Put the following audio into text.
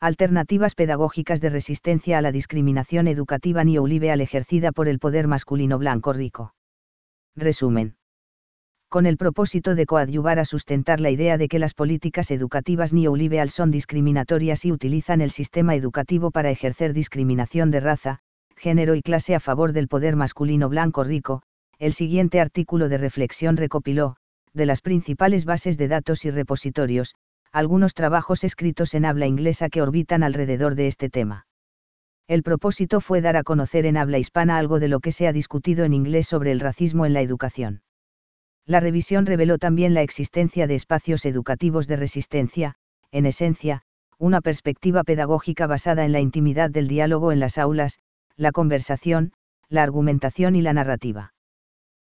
Alternativas pedagógicas de resistencia a la discriminación educativa neoliberal ejercida por el poder masculino blanco rico. Resumen. Con el propósito de coadyuvar a sustentar la idea de que las políticas educativas neoliberal son discriminatorias y utilizan el sistema educativo para ejercer discriminación de raza, género y clase a favor del poder masculino blanco rico, el siguiente artículo de reflexión recopiló, de las principales bases de datos y repositorios, algunos trabajos escritos en habla inglesa que orbitan alrededor de este tema. El propósito fue dar a conocer en habla hispana algo de lo que se ha discutido en inglés sobre el racismo en la educación. La revisión reveló también la existencia de espacios educativos de resistencia, en esencia, una perspectiva pedagógica basada en la intimidad del diálogo en las aulas, la conversación, la argumentación y la narrativa.